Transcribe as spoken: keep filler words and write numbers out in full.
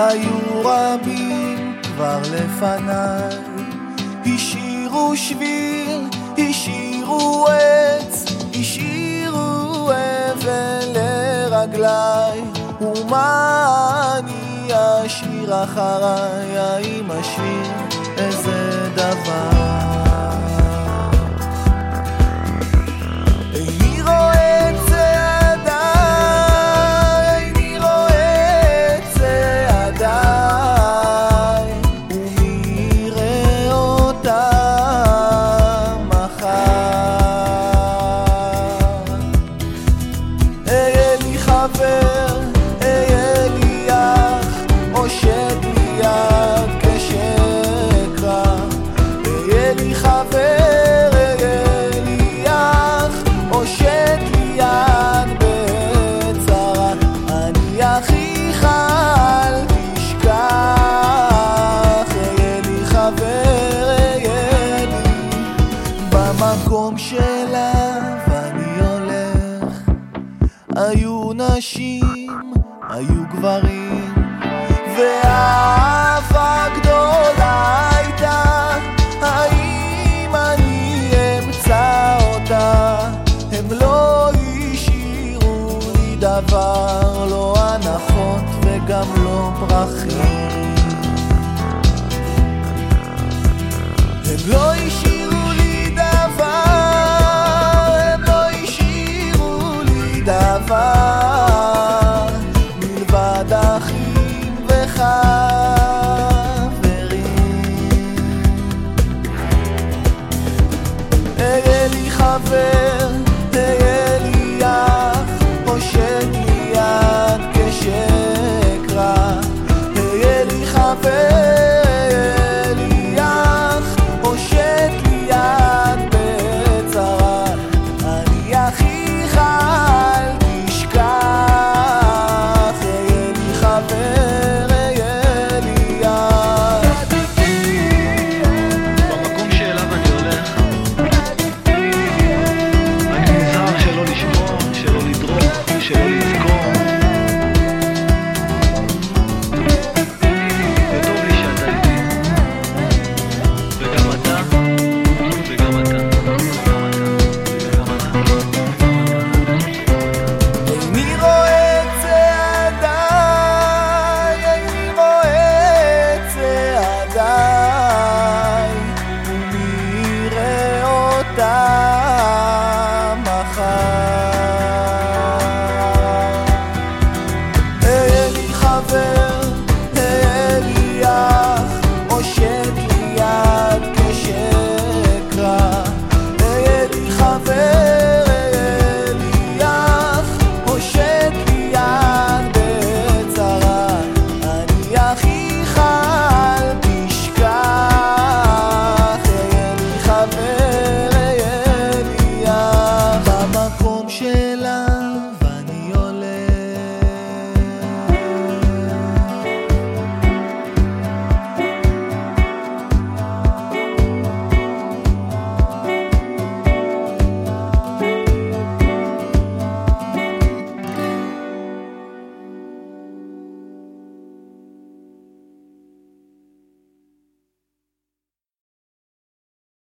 היו רבים כבר לפניי, השאירו שביל, השאירו עץ, השאירו אבן לרגליי. ומה אני אשאיר אחריי? האם אשאיר איזה דבר? איני רואה את צעדיי, איני רואה את צעדיי, ומי יראה אותם מחר? אהיה לי חבר, אהיה לי אח, הושט לי יד כשאקרא. אהיה לי חבר, אהיה לי אח, הושט לי יד בצרה. אני אחיך אל תשכח, אהיה לי חבר, אהיה לי במקום שאליו אני הולך. היו נשים, היו גברים, והאהבה גדולה הייתה. האם אני אמצא אותה? הם לא השאירו לי דבר, לא הנחות וגם לא פרחים. הם לא השאירו לי דבר, הם לא השאירו לי דבר, מלבד אחים וחברים. אהיה לי חבר,